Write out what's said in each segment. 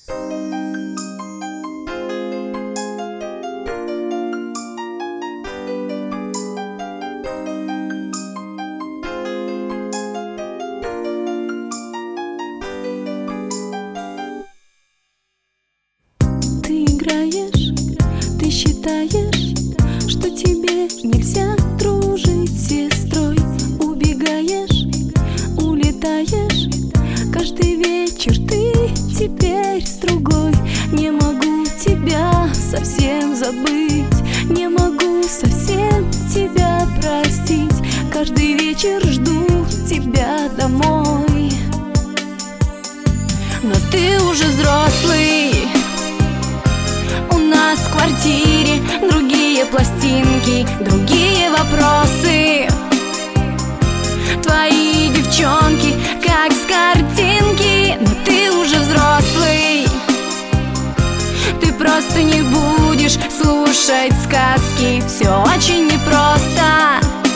Ты играешь, ты считаешь, что тебе нельзя дружить с сестрой. Убегаешь, улетаешь, каждый вечер ты теперь с другой. Не могу тебя совсем забыть, не могу совсем тебя простить. Каждый вечер жду тебя домой. Но ты уже взрослый, у нас в квартире другие пластинки, другие вопросы. Твои девчонки как с картинки, но ты уже взрослый. Ты просто не будешь слушать сказки, все очень непросто.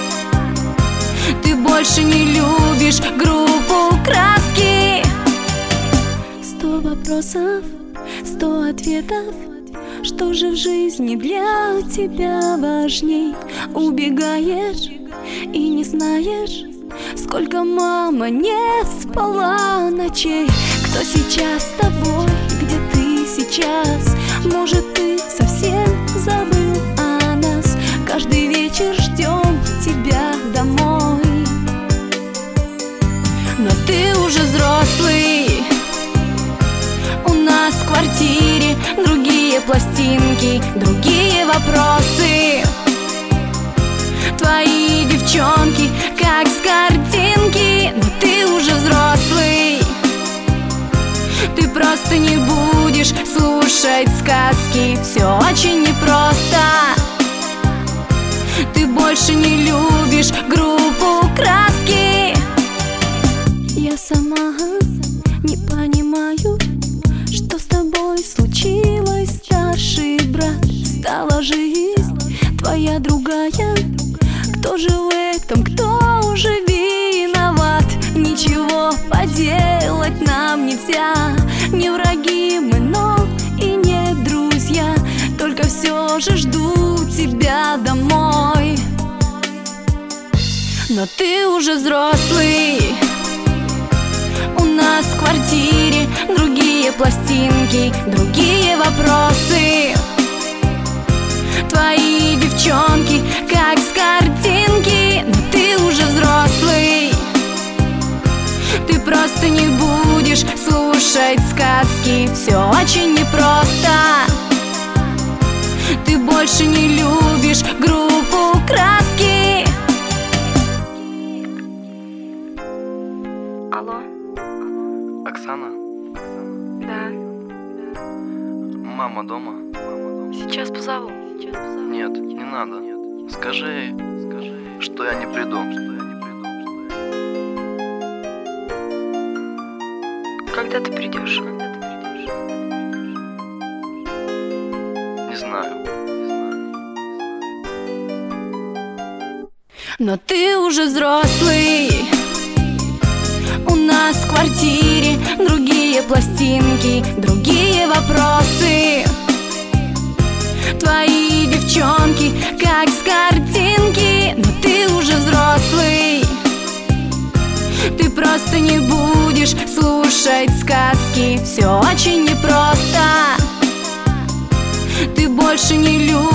Ты больше не любишь группу «Краски». 100 вопросов, 100 ответов. Что же в жизни для тебя важней? Убегаешь и не знаешь, сколько мама не спала ночей. Кто сейчас с тобой, где ты сейчас? Может, ты совсем забыл о нас? Каждый вечер ждем тебя домой. Но ты уже взрослый, у нас в квартире другие пластинки, другие вопросы. Твои девчонки как с картинки, но ты уже взрослый. Ты просто не будешь слушать сказки, все очень непросто. Ты больше не любишь группу «Краски». Я сама не понимаю, что с тобой случилось, старший брат. Стала жизнь твоя другая. Кто же в этом, кто уже виноват? Ничего поделать нам нельзя. Не враги мы, но и не друзья. Только все же жду тебя домой. Но ты уже взрослый, у нас в квартире другие пластинки, другие вопросы. Твои девчонки как с картинки, но ты уже взрослый. Ты просто не будешь слушать сказки, все очень непросто. Ты больше не любишь группу «Краски». Алло. Оксана? Да. Мама дома? Сейчас позову. Нет, не надо. Скажи, что я не приду. Когда ты придешь? Не знаю. Но ты уже взрослый, у нас в квартире другие пластинки, другие вопросы. Твои девчонки как с картинки, но ты уже взрослый. Ты просто не будешь слушать сказки, все очень непросто. Ты больше не любишь